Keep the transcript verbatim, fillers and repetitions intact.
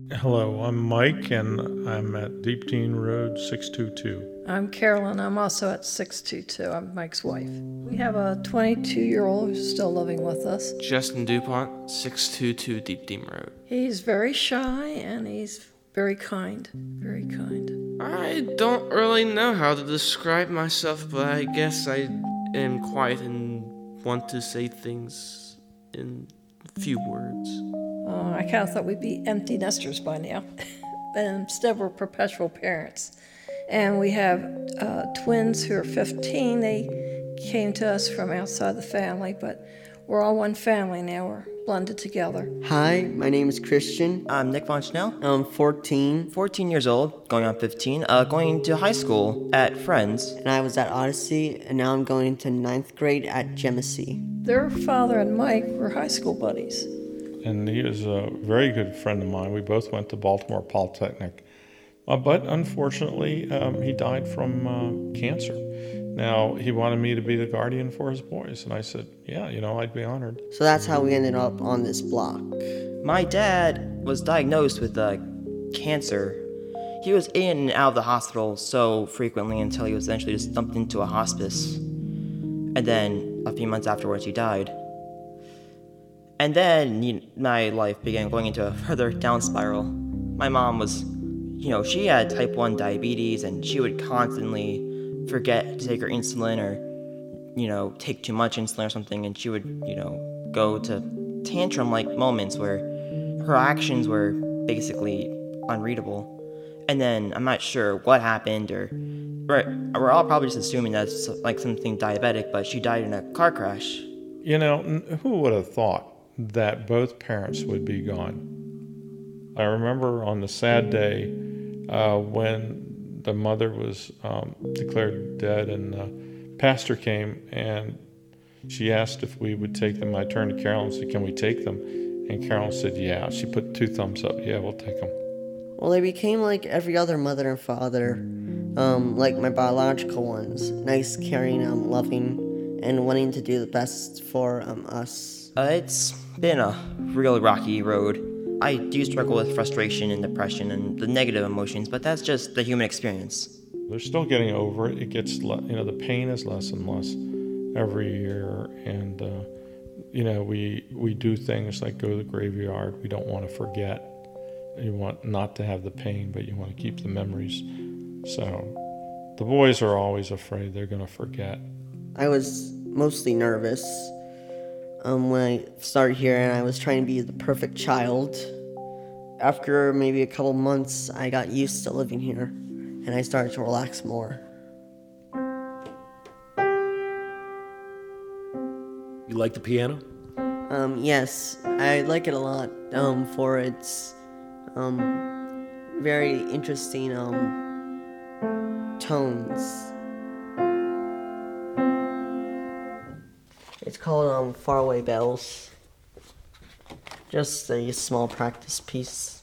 Hello, I'm Mike, and I'm at Deep Dean Road six two two. I'm Carolyn. I'm also at six two two. I'm Mike's wife. We have a twenty-two-year-old who's still living with us. Justin DuPont, six two two Deep Dean Road. He's very shy and he's very kind. Very kind. I don't really know how to describe myself, but I guess I am quiet and want to say things in few words. Uh, I kind of thought we'd be empty nesters by now. But instead, we're perpetual parents. And we have uh, twins who are fifteen. They came to us from outside the family, but we're all one family now. We're blended together. Hi, my name is Christian. I'm Nick Von Schnell. I'm fourteen. fourteen years old, going on fifteen, uh, going to high school at Friends. And I was at Odyssey, and now I'm going to ninth grade at Genesee. Their father and Mike were high school buddies. And he is a very good friend of mine. We both went to Baltimore Polytechnic. Uh, but unfortunately, um, he died from uh, cancer. Now, he wanted me to be the guardian for his boys. And I said, yeah, you know, I'd be honored. So that's how we ended up on this block. My dad was diagnosed with uh, cancer. He was in and out of the hospital so frequently until he was eventually just dumped into a hospice. And then a few months afterwards, he died. And then you, my life began going into a further down spiral. My mom was, you know, she had type one diabetes, and she would constantly forget to take her insulin or, you know, take too much insulin or something, and she would, you know, go to tantrum-like moments where her actions were basically unreadable. And then I'm not sure what happened, or we're, we're all probably just assuming that's like something diabetic, but she died in a car crash. You know, who would have thought that both parents would be gone? I remember on the sad day uh, when the mother was um, declared dead, and the pastor came and she asked if we would take them. I turned to Carolyn and said, can we take them? And Carolyn said, yeah. She put two thumbs up. Yeah, we'll take them. Well, they became like every other mother and father, um, like my biological ones. Nice, caring, um, loving, and wanting to do the best for um, us. Uh, it's been a real rocky road. I do struggle with frustration and depression and the negative emotions, but that's just the human experience. They're still getting over it. It gets, le- you know, the pain is less and less every year. And, uh, you know, we we do things like go to the graveyard. We don't want to forget. You want not to have the pain, but you want to keep the memories. So the boys are always afraid they're going to forget. I was mostly nervous um, when I started here, and I was trying to be the perfect child. After maybe a couple months, I got used to living here, and I started to relax more. You like the piano? Um, yes, I like it a lot um, for its um, very interesting um, tones. It's called um, Faraway Bells. Just a small practice piece.